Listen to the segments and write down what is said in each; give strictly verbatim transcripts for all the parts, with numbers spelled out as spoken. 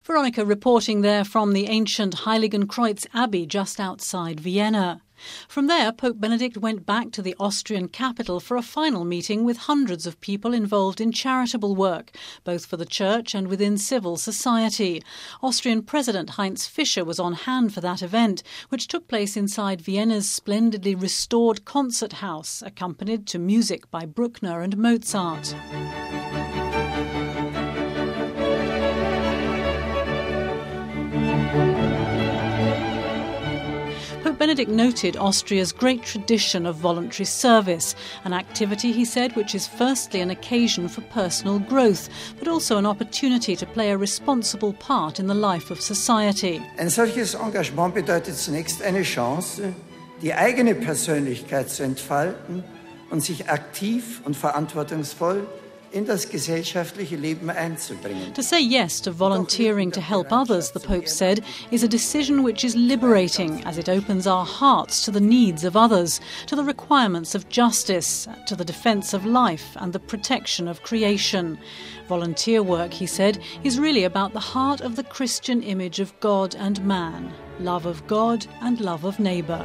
Veronica reporting there from the ancient Heiligenkreuz Abbey just outside Vienna. From there, Pope Benedict went back to the Austrian capital for a final meeting with hundreds of people involved in charitable work, both for the church and within civil society. Austrian President Heinz Fischer was on hand for that event, which took place inside Vienna's splendidly restored concert house, accompanied to music by Bruckner and Mozart. Pope Benedict noted Austria's great tradition of voluntary service, an activity, he said, which is firstly an occasion for personal growth, but also an opportunity to play a responsible part in the life of society. Ein solches Engagement bedeutet zunächst eine Chance, die eigene Persönlichkeit zu entfalten und sich aktiv und verantwortungsvoll in das gesellschaftliche Leben einzubringen. To say yes to volunteering to help others, the Pope said, is a decision which is liberating as it opens our hearts to the needs of others, to the requirements of justice, to the defence of life and the protection of creation. Volunteer work, he said, is really about the heart of the Christian image of God and man, love of God and love of neighbour.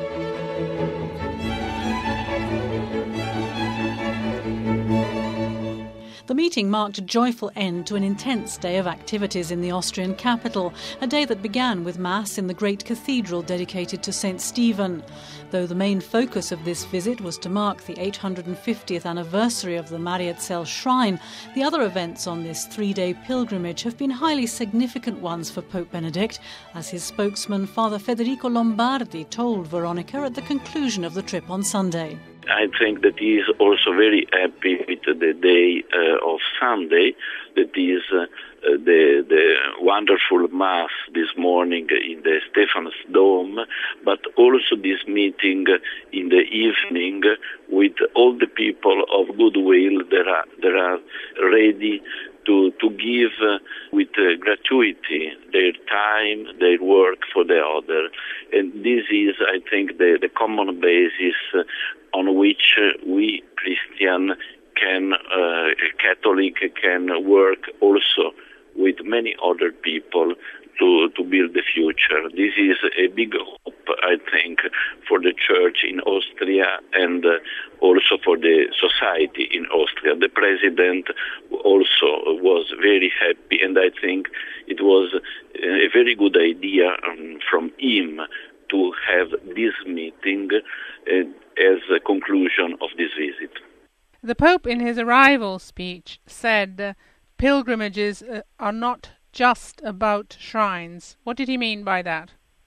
The meeting marked a joyful end to an intense day of activities in the Austrian capital, a day that began with Mass in the great cathedral dedicated to Saint Stephen. Though the main focus of this visit was to mark the eight hundred fiftieth anniversary of the Mariazell Shrine, the other events on this three-day pilgrimage have been highly significant ones for Pope Benedict, as his spokesman, Father Federico Lombardi, told Veronica at the conclusion of the trip on Sunday. I think that he is also very happy with the day uh, of Sunday, that is uh, the, the wonderful Mass this morning in the Stephan's Dome, but also this meeting in the evening with all the people of goodwill that are, that are ready to, to give uh, with uh, gratuity their time, their work for the other. And this is, I think, the, the common basis uh, on which uh, we Christian can, uh, Catholic can work also with many other people to, to build the future. This is a big hope, I think, for the Church in Austria and uh, also for the society in Austria. The President also was very happy, and I think it was a very good idea um, from him to have this meeting uh, as a conclusion of this visit. The Pope, in his arrival speech, said uh, pilgrimages uh, are not just about shrines. What did he mean by that?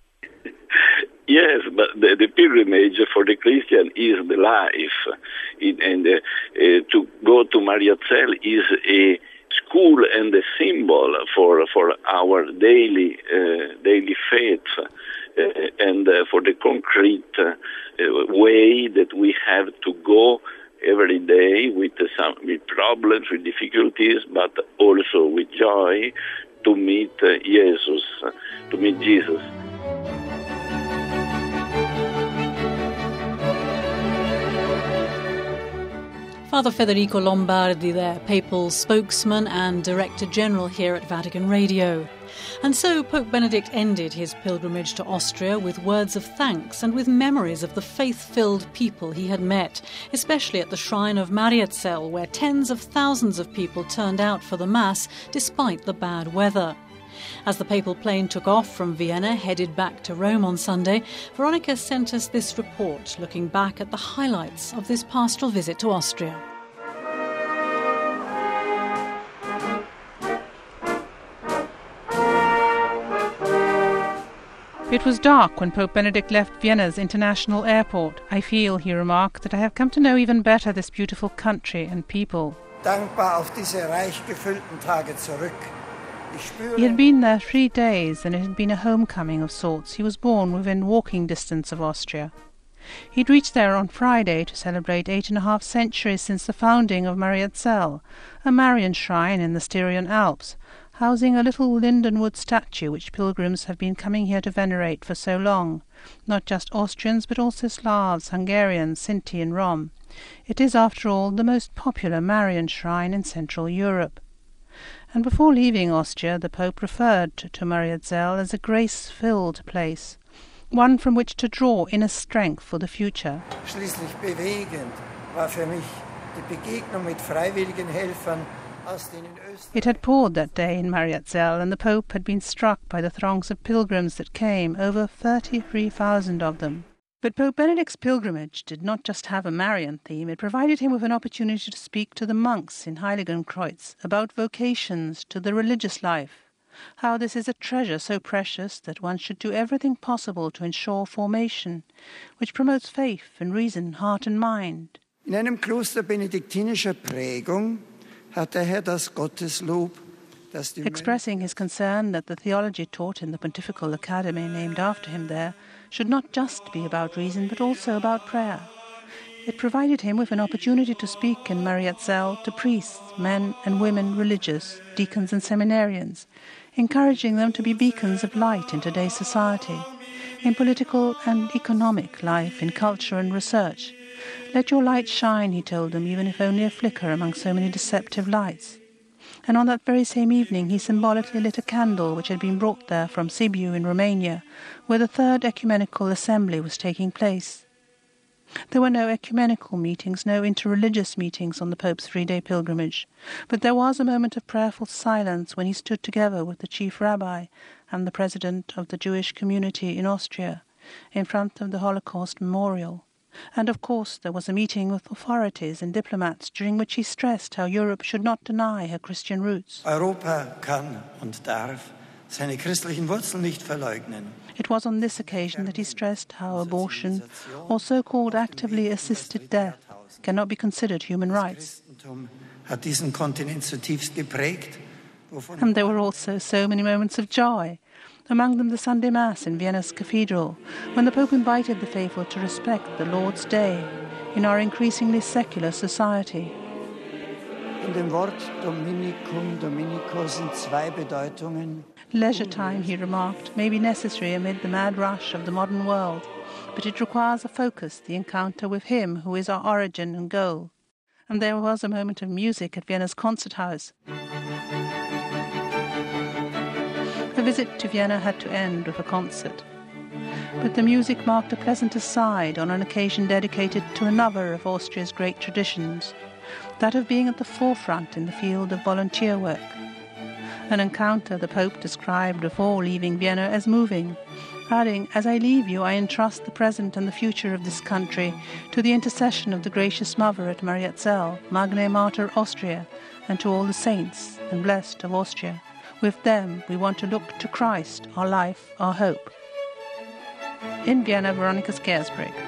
Yes, but the, the pilgrimage for the Christian is the life. It, and uh, uh, to go to Mariazell is a school and a symbol for for our daily uh, daily faith uh, and uh, for the concrete uh, way that we have to go every day with uh, some with problems, with difficulties, but also with joy to meet uh, Jesus, uh, to meet Jesus. Father Federico Lombardi there, papal spokesman and Director General here at Vatican Radio. And so Pope Benedict ended his pilgrimage to Austria with words of thanks and with memories of the faith-filled people he had met, especially at the shrine of Mariazell, where tens of thousands of people turned out for the Mass despite the bad weather. As the papal plane took off from Vienna, headed back to Rome on Sunday, Veronica sent us this report looking back at the highlights of this pastoral visit to Austria. It was dark when Pope Benedict left Vienna's international airport. I feel, he remarked, that I have come to know even better this beautiful country and people. Dankbar auf diese reich gefüllten Tage zurück. He had been there three days, and it had been a homecoming of sorts. He was born within walking distance of Austria. He'd reached there on Friday to celebrate eight and a half centuries since the founding of Mariazell, a Marian shrine in the Styrian Alps, housing a little lindenwood statue which pilgrims have been coming here to venerate for so long, not just Austrians but also Slavs, Hungarians, Sinti and Rom. It is, after all, the most popular Marian shrine in Central Europe. And before leaving Austria, the Pope referred to Mariazell as a grace-filled place, one from which to draw inner strength for the future. Schließlich bewegend war für mich die Begegnung mit freiwilligen Helfern. It had poured that day in Mariazell, and the Pope had been struck by the throngs of pilgrims that came, over thirty-three thousand of them. But Pope Benedict's pilgrimage did not just have a Marian theme, it provided him with an opportunity to speak to the monks in Heiligenkreuz about vocations to the religious life, how this is a treasure so precious that one should do everything possible to ensure formation, which promotes faith and reason, heart and mind. In einem Kloster benediktinischer Prägung hat der Herr das Gotteslob, das die expressing his concern that the theology taught in the Pontifical Academy named after him there should not just be about reason but also about prayer. It provided him with an opportunity to speak in Mariazell to priests, men and women religious, deacons and seminarians, encouraging them to be beacons of light in today's society, in political and economic life, in culture and research. Let your light shine, he told them, even if only a flicker among so many deceptive lights. And on that very same evening he symbolically lit a candle which had been brought there from Sibiu in Romania, where the Third Ecumenical Assembly was taking place. There were no ecumenical meetings, no interreligious meetings on the Pope's three-day pilgrimage, but there was a moment of prayerful silence when he stood together with the chief rabbi and the president of the Jewish community in Austria, in front of the Holocaust Memorial. And of course there was a meeting with authorities and diplomats during which he stressed how Europe should not deny her Christian roots. Europa kann und darf seine christlichen Wurzeln nicht verleugnen. It was on this occasion that he stressed how abortion, or so-called actively assisted death, cannot be considered human rights. Hat diesen Kontinent zutiefst geprägt. And there were also so many moments of joy, among them the Sunday Mass in Vienna's cathedral, when the Pope invited the faithful to respect the Lord's Day in our increasingly secular society. In dem Wort Dominicum, Dominico sind zwei Bedeutungen. Leisure time, he remarked, may be necessary amid the mad rush of the modern world, but it requires a focus, the encounter with him who is our origin and goal. And there was a moment of music at Vienna's concert house. The visit to Vienna had to end with a concert. But the music marked a pleasant aside on an occasion dedicated to another of Austria's great traditions, that of being at the forefront in the field of volunteer work. An encounter the Pope described before leaving Vienna as moving, adding, "As I leave you, I entrust the present and the future of this country to the intercession of the gracious Mother at Mariazell, Magnae Mater Austria, and to all the saints and blessed of Austria. With them we want to look to Christ, our life, our hope." In Vienna, Veronica Scaresbrick.